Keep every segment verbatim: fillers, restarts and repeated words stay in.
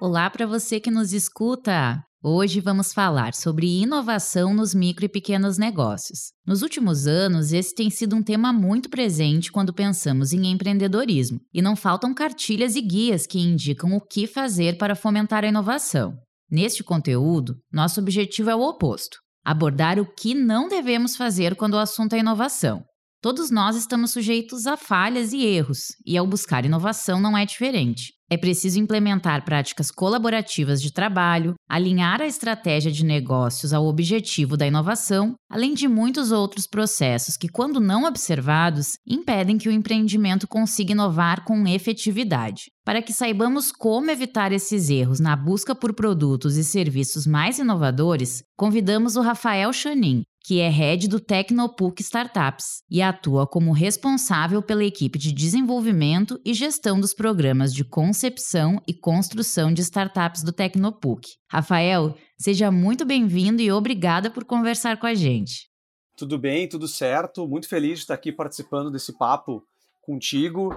Olá para você que nos escuta! Hoje vamos falar sobre inovação nos micro e pequenos negócios. Nos últimos anos, esse tem sido um tema muito presente quando pensamos em empreendedorismo, e não faltam cartilhas e guias que indicam o que fazer para fomentar a inovação. Neste conteúdo, nosso objetivo é o oposto: abordar o que não devemos fazer quando o assunto é inovação. Todos nós estamos sujeitos a falhas e erros, e ao buscar inovação não é diferente. É preciso implementar práticas colaborativas de trabalho, alinhar a estratégia de negócios ao objetivo da inovação, além de muitos outros processos que, quando não observados, impedem que o empreendimento consiga inovar com efetividade. Para que saibamos como evitar esses erros na busca por produtos e serviços mais inovadores, convidamos o Rafael Chanin, que é head do Tecnopuc Startups e atua como responsável pela equipe de desenvolvimento e gestão dos programas de concepção e construção de startups do Tecnopuc. Rafael, seja muito bem-vindo e obrigada por conversar com a gente. Tudo bem, tudo certo. Muito feliz de estar aqui participando desse papo contigo,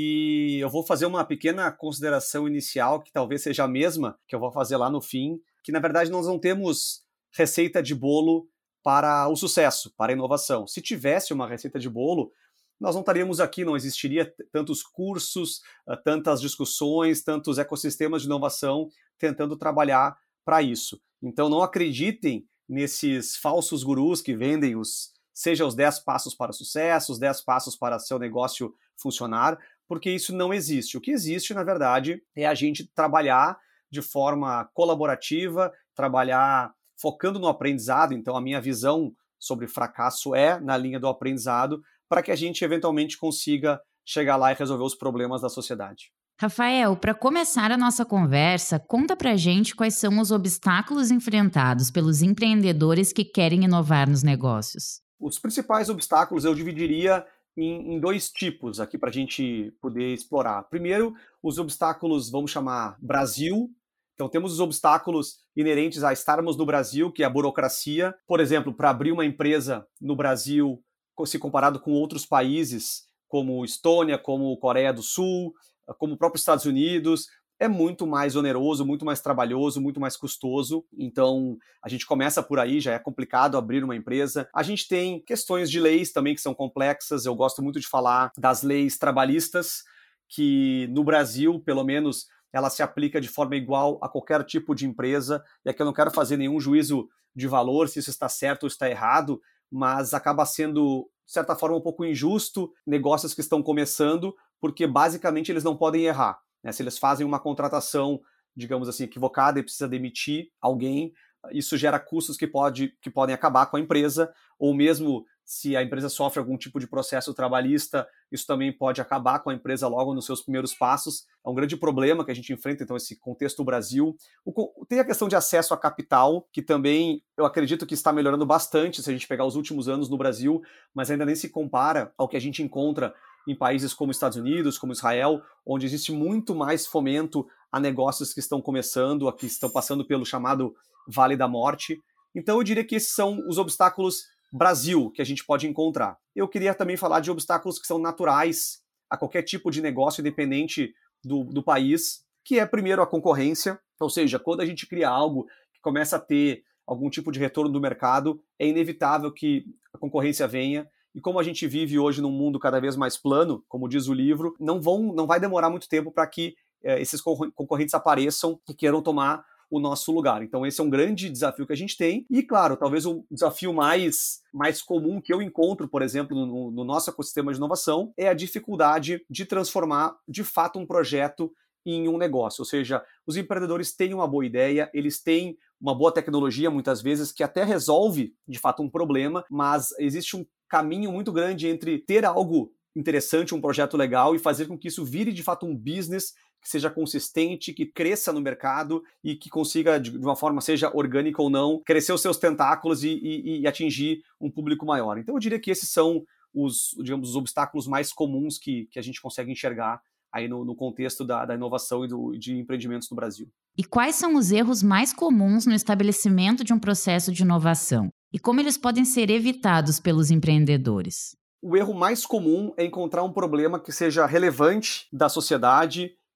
e eu vou fazer uma pequena consideração inicial, que talvez seja a mesma que eu vou fazer lá no fim, que na verdade nós não temos receita de bolo para o sucesso, para a inovação. Se tivesse uma receita de bolo, nós não estaríamos aqui, não existiria tantos cursos, tantas discussões, tantos ecossistemas de inovação tentando trabalhar para isso. Então não acreditem nesses falsos gurus que vendem os, seja os dez passos para o sucesso, os dez passos para seu negócio funcionar, porque isso não existe. O que existe, na verdade, é a gente trabalhar de forma colaborativa, trabalhar focando no aprendizado. Então a minha visão sobre fracasso é na linha do aprendizado, para que a gente eventualmente consiga chegar lá e resolver os problemas da sociedade. Rafael, para começar a nossa conversa, conta pra gente quais são os obstáculos enfrentados pelos empreendedores que querem inovar nos negócios. Os principais obstáculos eu dividiria em, em dois tipos aqui para a gente poder explorar. Primeiro, os obstáculos, vamos chamar Brasil. Então temos os obstáculos inerentes a estarmos no Brasil, que é a burocracia. Por exemplo, para abrir uma empresa no Brasil, se comparado com outros países, como Estônia, como Coreia do Sul, como o próprio Estados Unidos, é muito mais oneroso, muito mais trabalhoso, muito mais custoso. Então a gente começa por aí, já é complicado abrir uma empresa. A gente tem questões de leis também que são complexas. Eu gosto muito de falar das leis trabalhistas, que no Brasil, pelo menos, ela se aplica de forma igual a qualquer tipo de empresa, e aqui eu não quero fazer nenhum juízo de valor, se isso está certo ou está errado, mas acaba sendo, de certa forma, um pouco injusto negócios que estão começando, porque basicamente eles não podem errar, né? Se eles fazem uma contratação, digamos assim, equivocada e precisa demitir alguém, isso gera custos que, pode, que podem acabar com a empresa, ou mesmo se a empresa sofre algum tipo de processo trabalhista, isso também pode acabar com a empresa logo nos seus primeiros passos. É um grande problema que a gente enfrenta, então, esse contexto do Brasil. O, tem a questão de acesso a capital, que também eu acredito que está melhorando bastante se a gente pegar os últimos anos no Brasil, mas ainda nem se compara ao que a gente encontra em países como Estados Unidos, como Israel, onde existe muito mais fomento a negócios que estão começando, a que estão passando pelo chamado Vale da Morte. Então eu diria que esses são os obstáculos Brasil que a gente pode encontrar. Eu queria também falar de obstáculos que são naturais a qualquer tipo de negócio, independente do, do país, que é primeiro a concorrência, ou seja, quando a gente cria algo que começa a ter algum tipo de retorno do mercado, é inevitável que a concorrência venha, e como a gente vive hoje num mundo cada vez mais plano, como diz o livro, não, vão, não vai demorar muito tempo para que eh, esses concorrentes apareçam e queiram tomar o nosso lugar. Então esse é um grande desafio que a gente tem, e claro, talvez o desafio mais, mais comum que eu encontro, por exemplo, no, no nosso ecossistema de inovação, é a dificuldade de transformar de fato um projeto em um negócio. Ou seja, os empreendedores têm uma boa ideia, eles têm uma boa tecnologia, muitas vezes, que até resolve de fato um problema, mas existe um caminho muito grande entre ter algo interessante, um projeto legal, e fazer com que isso vire de fato um business que seja consistente, que cresça no mercado e que consiga, de uma forma, seja orgânica ou não, crescer os seus tentáculos e, e, e atingir um público maior. Então eu diria que esses são os, digamos, os obstáculos mais comuns que, que a gente consegue enxergar aí no, no contexto da, da inovação e do, de empreendimentos no Brasil. E quais são os erros mais comuns no estabelecimento de um processo de inovação? E como eles podem ser evitados pelos empreendedores? O erro mais comum é encontrar um problema que seja relevante da sociedade,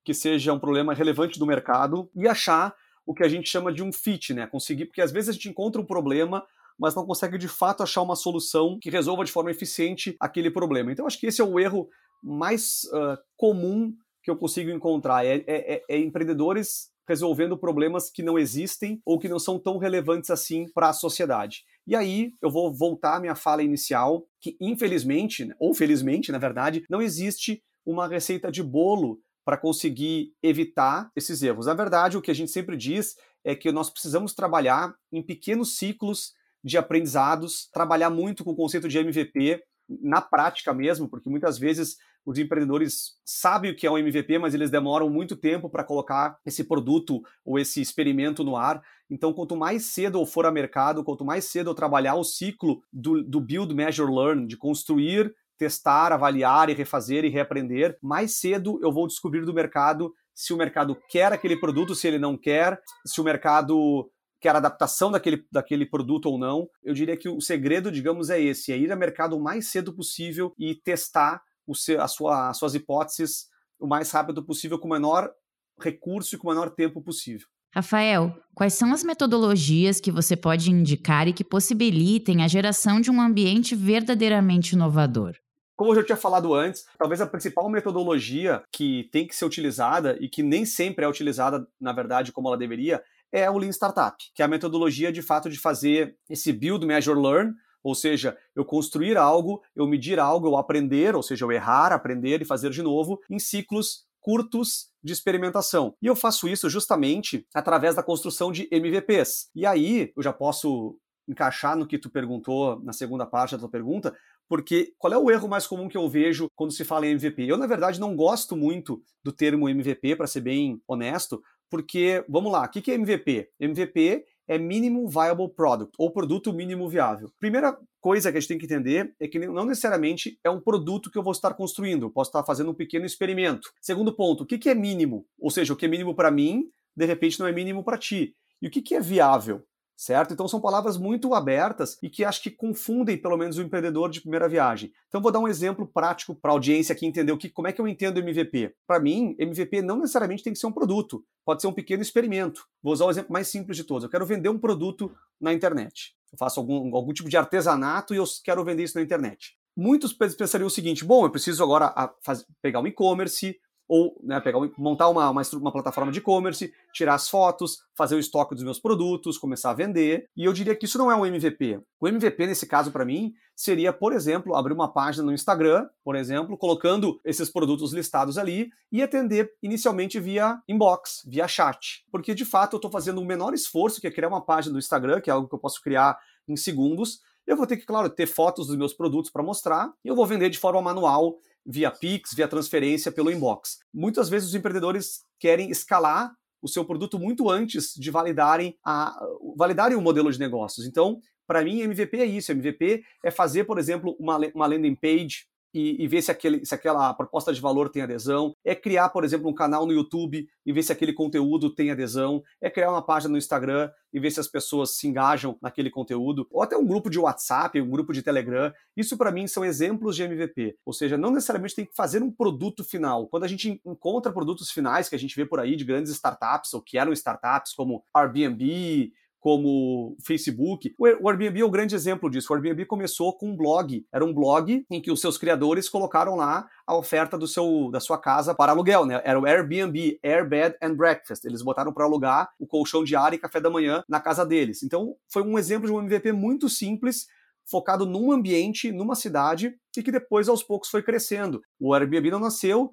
que seja um problema relevante do mercado e achar o que a gente chama de um fit, né? Conseguir, porque às vezes a gente encontra um problema, mas não consegue de fato achar uma solução que resolva de forma eficiente aquele problema. Então acho que esse é o erro mais uh, comum que eu consigo encontrar, é, é, é empreendedores resolvendo problemas que não existem ou que não são tão relevantes assim para a sociedade. E aí eu vou voltar à minha fala inicial, que infelizmente, ou felizmente, na verdade, não existe uma receita de bolo para conseguir evitar esses erros. Na verdade, o que a gente sempre diz é que nós precisamos trabalhar em pequenos ciclos de aprendizados, trabalhar muito com o conceito de M V P, na prática mesmo, porque muitas vezes os empreendedores sabem o que é um M V P, mas eles demoram muito tempo para colocar esse produto ou esse experimento no ar. Então, quanto mais cedo eu for a mercado, quanto mais cedo eu trabalhar o ciclo do, do Build, Measure, Learn, de construir, testar, avaliar e refazer e reaprender, mais cedo eu vou descobrir do mercado se o mercado quer aquele produto, se ele não quer, se o mercado quer adaptação daquele, daquele produto ou não. Eu diria que o segredo, digamos, é esse, é ir ao mercado o mais cedo possível e testar o seu, a sua, as suas hipóteses o mais rápido possível, com o menor recurso e com o menor tempo possível. Rafael, quais são as metodologias que você pode indicar e que possibilitem a geração de um ambiente verdadeiramente inovador? Como eu já tinha falado antes, talvez a principal metodologia que tem que ser utilizada e que nem sempre é utilizada, na verdade, como ela deveria, é o Lean Startup, que é a metodologia, de fato, de fazer esse Build, Measure, Learn, ou seja, eu construir algo, eu medir algo, eu aprender, ou seja, eu errar, aprender e fazer de novo, em ciclos curtos de experimentação. E eu faço isso justamente através da construção de M V Ps. E aí, eu já posso encaixar no que tu perguntou na segunda parte da tua pergunta, porque qual é o erro mais comum que eu vejo quando se fala em M V P? Eu, na verdade, não gosto muito do termo M V P, para ser bem honesto, porque, vamos lá, o que é M V P? M V P é Minimum Viable Product, ou produto mínimo viável. Primeira coisa que a gente tem que entender é que não necessariamente é um produto que eu vou estar construindo, eu posso estar fazendo um pequeno experimento. Segundo ponto, o que é mínimo? Ou seja, o que é mínimo para mim, de repente não é mínimo para ti. E o que é viável? Certo? Então são palavras muito abertas e que acho que confundem pelo menos o empreendedor de primeira viagem. Então vou dar um exemplo prático para a audiência aqui entender o que, como é que eu entendo M V P. Para mim, M V P não necessariamente tem que ser um produto, pode ser um pequeno experimento. Vou usar o exemplo mais simples de todos. Eu quero vender um produto na internet. Eu faço algum, algum tipo de artesanato e eu quero vender isso na internet. Muitos pensariam o seguinte: bom, eu preciso agora fazer, pegar um e-commerce, ou né, pegar, montar uma, uma, uma plataforma de e-commerce, tirar as fotos, fazer o estoque dos meus produtos, começar a vender. E eu diria que isso não é um M V P. O M V P, nesse caso, para mim, seria, por exemplo, abrir uma página no Instagram, por exemplo, colocando esses produtos listados ali e atender inicialmente via inbox, via chat. Porque, de fato, eu estou fazendo um menor esforço, que é criar uma página no Instagram, que é algo que eu posso criar em segundos. Eu vou ter que, claro, ter fotos dos meus produtos para mostrar e eu vou vender de forma manual, via Pix, via transferência, pelo inbox. Muitas vezes os empreendedores querem escalar o seu produto muito antes de validarem, a, validarem o modelo de negócios. Então, para mim, M V P é isso. M V P é fazer, por exemplo, uma, uma landing page e, e ver se, aquele, se aquela proposta de valor tem adesão. É criar, por exemplo, um canal no YouTube e ver se aquele conteúdo tem adesão. É criar uma página no Instagram e ver se as pessoas se engajam naquele conteúdo. Ou até um grupo de WhatsApp, um grupo de Telegram. Isso, para mim, são exemplos de M V P. Ou seja, não necessariamente tem que fazer um produto final. Quando a gente encontra produtos finais que a gente vê por aí de grandes startups, ou que eram startups, como Airbnb, como Facebook. O Airbnb é um grande exemplo disso. O Airbnb começou com um blog. Era um blog em que os seus criadores colocaram lá a oferta do seu, da sua casa para aluguel, né? Era o Airbnb, Air, Bed and Breakfast. Eles botaram para alugar o colchão diário e café da manhã na casa deles. Então, foi um exemplo de um M V P muito simples, focado num ambiente, numa cidade, e que depois, aos poucos, foi crescendo. O Airbnb não nasceu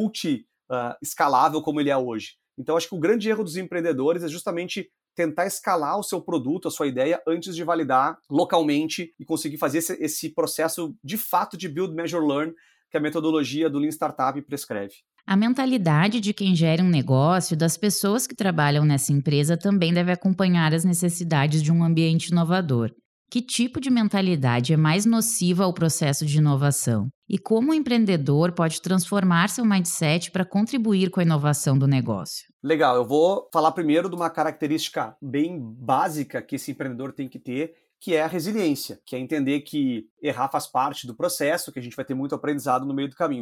multi-escalável uh, como ele é hoje. Então, acho que o grande erro dos empreendedores é justamente tentar escalar o seu produto, a sua ideia, antes de validar localmente e conseguir fazer esse, esse processo de fato de Build, Measure, Learn, que a metodologia do Lean Startup prescreve. A mentalidade de quem gera um negócio e das pessoas que trabalham nessa empresa também deve acompanhar as necessidades de um ambiente inovador. Que tipo de mentalidade é mais nociva ao processo de inovação? E como o empreendedor pode transformar seu mindset para contribuir com a inovação do negócio? Legal, eu vou falar primeiro de uma característica bem básica que esse empreendedor tem que ter, que é a resiliência, que é entender que errar faz parte do processo, que a gente vai ter muito aprendizado no meio do caminho. Então,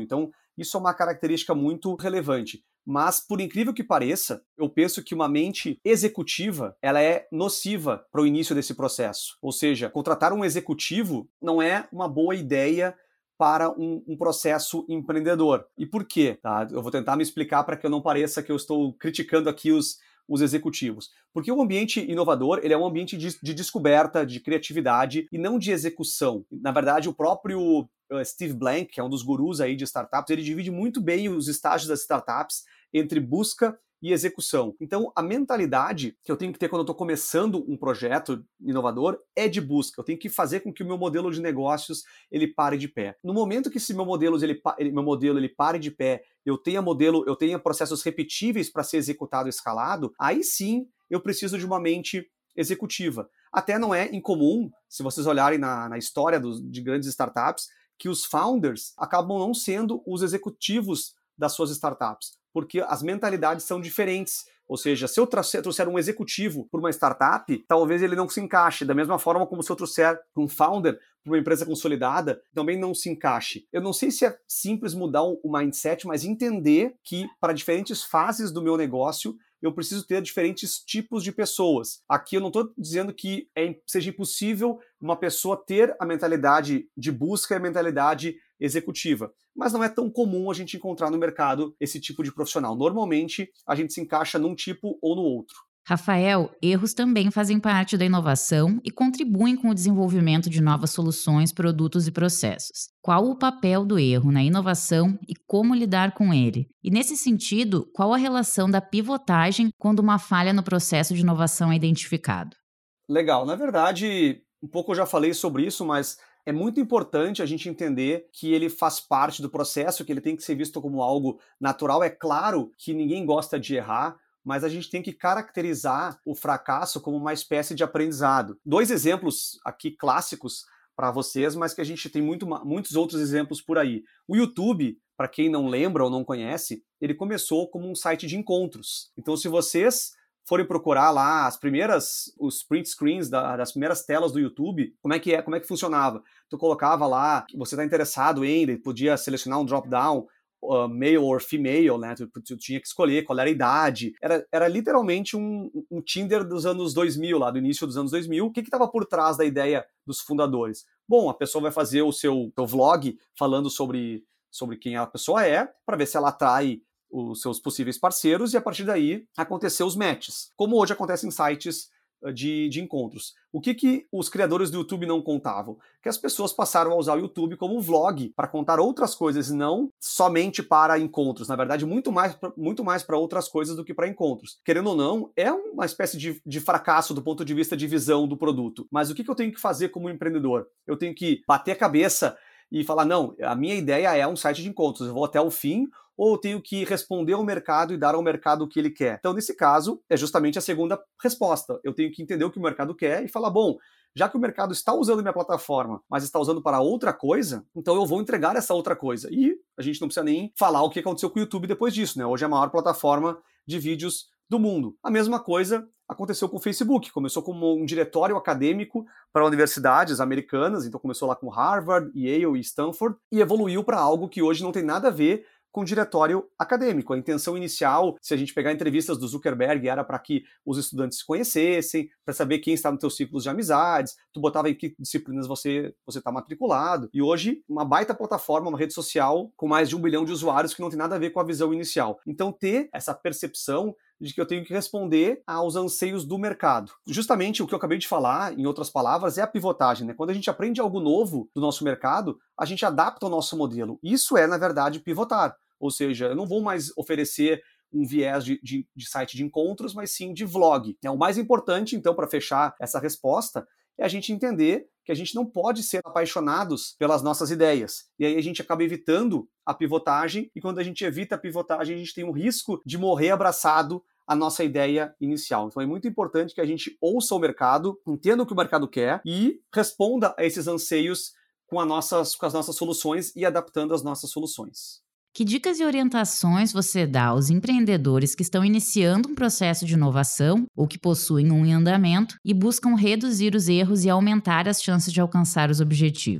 Isso é uma característica muito relevante. Mas, por incrível que pareça, eu penso que uma mente executiva, ela é nociva para o início desse processo. Ou seja, contratar um executivo não é uma boa ideia para um, um processo empreendedor. E por quê? Tá? Eu vou tentar me explicar para que eu não pareça que eu estou criticando aqui os, os executivos. Porque o ambiente inovador, ele é um ambiente de, de descoberta, de criatividade e não de execução. Na verdade, o próprio Steve Blank, que é um dos gurus aí de startups, ele divide muito bem os estágios das startups entre busca e execução. Então, a mentalidade que eu tenho que ter quando eu estou começando um projeto inovador é de busca. Eu tenho que fazer com que o meu modelo de negócios ele pare de pé. No momento que esse meu modelo ele, ele, meu modelo ele pare de pé, eu tenha modelo, eu tenha processos repetíveis para ser executado e escalado, aí sim eu preciso de uma mente executiva. Até não é incomum, se vocês olharem na, na história dos, de grandes startups, que os founders acabam não sendo os executivos das suas startups, porque as mentalidades são diferentes. Ou seja, se eu trouxer um executivo para uma startup, talvez ele não se encaixe. Da mesma forma como se eu trouxer um founder para uma empresa consolidada, também não se encaixe. Eu não sei se é simples mudar o mindset, mas entender que para diferentes fases do meu negócio, eu preciso ter diferentes tipos de pessoas. Aqui eu não estou dizendo que é, seja impossível uma pessoa ter a mentalidade de busca e a mentalidade executiva. Mas não é tão comum a gente encontrar no mercado esse tipo de profissional. Normalmente, a gente se encaixa num tipo ou no outro. Rafael, erros também fazem parte da inovação e contribuem com o desenvolvimento de novas soluções, produtos e processos. Qual o papel do erro na inovação e como lidar com ele? E nesse sentido, qual a relação da pivotagem quando uma falha no processo de inovação é identificado? Legal. Na verdade, um pouco eu já falei sobre isso, mas é muito importante a gente entender que ele faz parte do processo, que ele tem que ser visto como algo natural. É claro que ninguém gosta de errar, mas a gente tem que caracterizar o fracasso como uma espécie de aprendizado. Dois exemplos aqui clássicos para vocês, mas que a gente tem muito, muitos outros exemplos por aí. O YouTube, para quem não lembra ou não conhece, ele começou como um site de encontros. Então, se vocês forem procurar lá as primeiras, os print screens da, das primeiras telas do YouTube, como é que é, como é que funcionava? Tu colocava lá, você está interessado em, podia selecionar um drop-down, Uh, male or female, né? Tu, tu tinha que escolher qual era a idade. Era, era literalmente um, um Tinder dos anos dois mil, lá do início dos anos dois mil. O que estava por trás da ideia dos fundadores? Bom, a pessoa vai fazer o seu, seu vlog falando sobre, sobre quem a pessoa é, para ver se ela atrai os seus possíveis parceiros, e a partir daí acontecer os matches, como hoje acontece em sites De, de encontros. O que, que os criadores do YouTube não contavam? Que as pessoas passaram a usar o YouTube como vlog para contar outras coisas, não somente para encontros. Na verdade, muito mais, muito mais para outras coisas do que para encontros. Querendo ou não, é uma espécie de, de fracasso do ponto de vista de visão do produto. Mas o que, que eu tenho que fazer como empreendedor? Eu tenho que bater a cabeça e falar, não, a minha ideia é um site de encontros, eu vou até o fim, ou eu tenho que responder ao mercado e dar ao mercado o que ele quer? Então, nesse caso, é justamente a segunda resposta. Eu tenho que entender o que o mercado quer e falar, bom, já que o mercado está usando minha plataforma, mas está usando para outra coisa, então eu vou entregar essa outra coisa. E a gente não precisa nem falar o que aconteceu com o YouTube depois disso, né? Hoje é a maior plataforma de vídeos do mundo. A mesma coisa aconteceu com o Facebook. Começou como um diretório acadêmico para universidades americanas, então começou lá com Harvard, Yale e Stanford, e evoluiu para algo que hoje não tem nada a ver com diretório acadêmico. A intenção inicial, se a gente pegar entrevistas do Zuckerberg, era para que os estudantes se conhecessem, para saber quem está nos teus ciclos de amizades, tu botava em que disciplinas você você está matriculado, e hoje uma baita plataforma, uma rede social com mais de um bilhão de usuários que não tem nada a ver com a visão inicial. Então ter essa percepção de que eu tenho que responder aos anseios do mercado. Justamente o que eu acabei de falar, em outras palavras, é a pivotagem, né? Quando a gente aprende algo novo do nosso mercado, a gente adapta o nosso modelo. Isso é, na verdade, pivotar. Ou seja, eu não vou mais oferecer um viés de, de, de site de encontros, mas sim de vlog. O mais importante, então, para fechar essa resposta, é a gente entender que a gente não pode ser apaixonados pelas nossas ideias. E aí a gente acaba evitando a pivotagem, e quando a gente evita a pivotagem, a gente tem um risco de morrer abraçado a nossa ideia inicial. Então é muito importante que a gente ouça o mercado, entenda o que o mercado quer e responda a esses anseios com, a nossas, com as nossas soluções e adaptando as nossas soluções. Que dicas e orientações você dá aos empreendedores que estão iniciando um processo de inovação ou que possuem um em andamento e buscam reduzir os erros e aumentar as chances de alcançar os objetivos?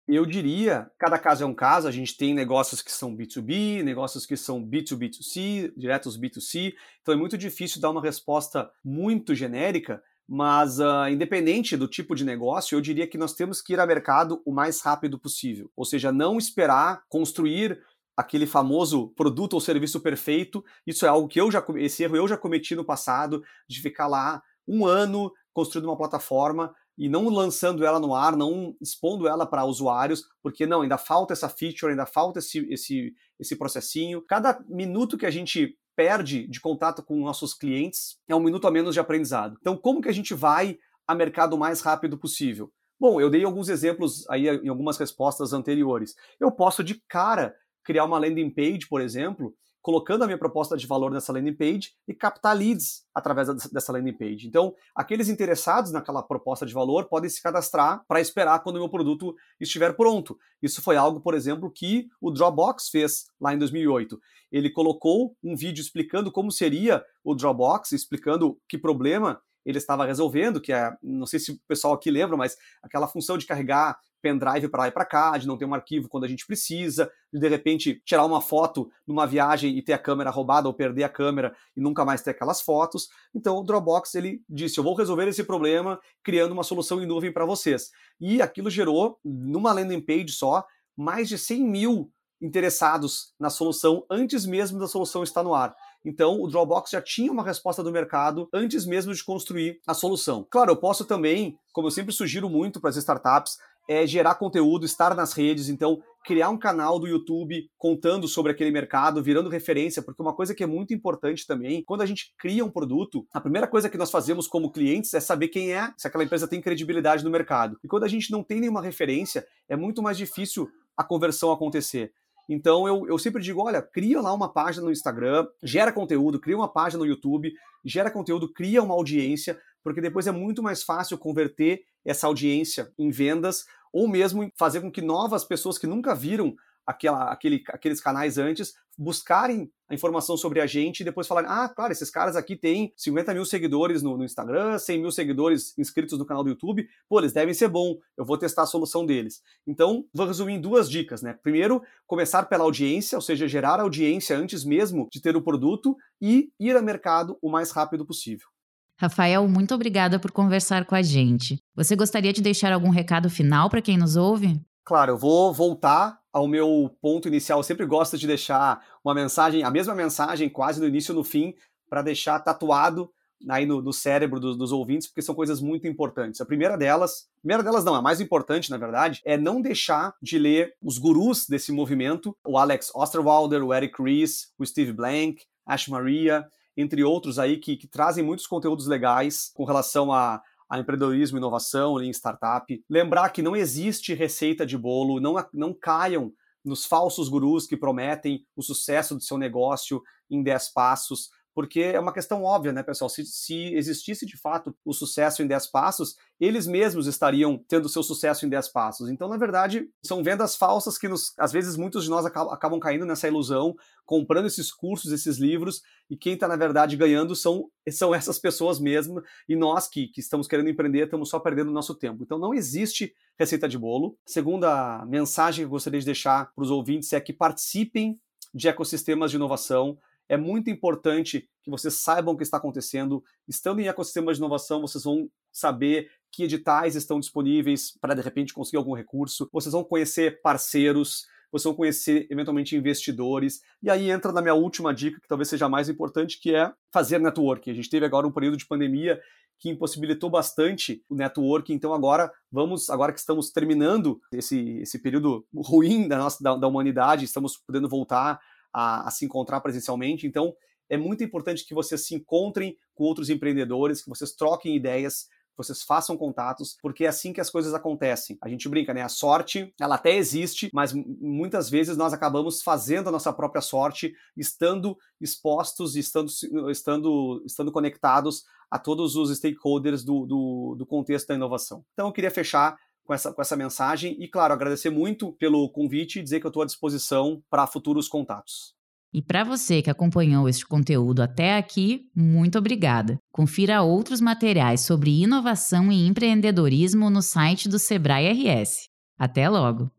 Eu diria, cada caso é um caso, a gente tem negócios que são B dois B, negócios que são B dois B dois C, diretos B dois C, então é muito difícil dar uma resposta muito genérica, mas uh, independente do tipo de negócio, eu diria que nós temos que ir ao mercado o mais rápido possível, ou seja, não esperar construir aquele famoso produto ou serviço perfeito. Isso é algo que eu já, esse erro eu já cometi no passado, de ficar lá um ano construindo uma plataforma e não lançando ela no ar, não expondo ela para usuários, porque não, ainda falta essa feature, ainda falta esse, esse, esse processinho. Cada minuto que a gente perde de contato com nossos clientes é um minuto a menos de aprendizado. Então, como que a gente vai a mercado o mais rápido possível? Bom, eu dei alguns exemplos aí em algumas respostas anteriores. Eu posso de cara criar uma landing page, por exemplo, colocando a minha proposta de valor nessa landing page e captar leads através dessa landing page. Então, aqueles interessados naquela proposta de valor podem se cadastrar para esperar quando o meu produto estiver pronto. Isso foi algo, por exemplo, que o Dropbox fez lá em dois mil e oito. Ele colocou um vídeo explicando como seria o Dropbox, explicando que problema ele estava resolvendo, que é, não sei se o pessoal aqui lembra, mas aquela função de carregar pendrive para lá e para cá, de não ter um arquivo quando a gente precisa, de de repente tirar uma foto numa viagem e ter a câmera roubada ou perder a câmera e nunca mais ter aquelas fotos. Então o Dropbox ele disse, eu vou resolver esse problema criando uma solução em nuvem para vocês. E aquilo gerou, numa landing page só, mais de cem mil interessados na solução antes mesmo da solução estar no ar. Então, o Dropbox já tinha uma resposta do mercado antes mesmo de construir a solução. Claro, eu posso também, como eu sempre sugiro muito para as startups, é gerar conteúdo, estar nas redes, então criar um canal do YouTube contando sobre aquele mercado, virando referência, porque uma coisa que é muito importante também, quando a gente cria um produto, a primeira coisa que nós fazemos como clientes é saber quem é, se aquela empresa tem credibilidade no mercado. E quando a gente não tem nenhuma referência, é muito mais difícil a conversão acontecer. Então eu, eu sempre digo, olha, cria lá uma página no Instagram, gera conteúdo, cria uma página no YouTube, gera conteúdo, cria uma audiência, porque depois é muito mais fácil converter essa audiência em vendas, ou mesmo fazer com que novas pessoas que nunca viram aquela, aquele, aqueles canais antes, buscarem a informação sobre a gente e depois falarem, ah, claro, esses caras aqui têm cinquenta mil seguidores no, no Instagram, cem mil seguidores inscritos no canal do YouTube, pô, eles devem ser bons, eu vou testar a solução deles. Então, vou resumir em duas dicas, né? Primeiro, começar pela audiência, ou seja, gerar audiência antes mesmo de ter o produto e ir ao mercado o mais rápido possível. Rafael, muito obrigada por conversar com a gente. Você gostaria de deixar algum recado final para quem nos ouve? Claro, eu vou voltar ao meu ponto inicial. Eu sempre gosto de deixar uma mensagem, a mesma mensagem, quase no início e no fim, para deixar tatuado aí no, no cérebro dos, dos ouvintes, porque são coisas muito importantes. A primeira delas, a primeira delas não, a mais importante, na verdade, é não deixar de ler os gurus desse movimento, o Alex Osterwalder, o Eric Ries, o Steve Blank, Ash Maria, entre outros aí que, que trazem muitos conteúdos legais com relação a a empreendedorismo, inovação, em startup. Lembrar que não existe receita de bolo, não, não caiam nos falsos gurus que prometem o sucesso do seu negócio em dez passos, porque é uma questão óbvia, né, pessoal? Se, se existisse de fato o sucesso em dez passos, eles mesmos estariam tendo seu sucesso em dez passos. Então, na verdade, são vendas falsas que, nos, às vezes, muitos de nós acabam, acabam caindo nessa ilusão, comprando esses cursos, esses livros, e quem está, na verdade, ganhando são, são essas pessoas mesmo, e nós que, que estamos querendo empreender estamos só perdendo o nosso tempo. Então, não existe receita de bolo. Segunda mensagem que eu gostaria de deixar para os ouvintes é que participem de ecossistemas de inovação. É muito importante que vocês saibam o que está acontecendo. Estando em ecossistemas de inovação, vocês vão saber que editais estão disponíveis para, de repente, conseguir algum recurso. Vocês vão conhecer parceiros, vocês vão conhecer, eventualmente, investidores. E aí entra na minha última dica, que talvez seja a mais importante, que é fazer networking. A gente teve agora um período de pandemia que impossibilitou bastante o networking. Então agora, vamos, agora que estamos terminando esse, esse período ruim da, nossa, da, da humanidade, estamos podendo voltar A, a se encontrar presencialmente, então é muito importante que vocês se encontrem com outros empreendedores, que vocês troquem ideias, que vocês façam contatos, porque é assim que as coisas acontecem. A gente brinca, né? A sorte, ela até existe, mas muitas vezes nós acabamos fazendo a nossa própria sorte, estando expostos, estando, estando, estando conectados a todos os stakeholders do, do, do contexto da inovação. Então eu queria fechar Com essa, com essa mensagem e, claro, agradecer muito pelo convite e dizer que eu estou à disposição para futuros contatos. E para você que acompanhou este conteúdo até aqui, muito obrigada. Confira outros materiais sobre inovação e empreendedorismo no site do Sebrae R S. Até logo!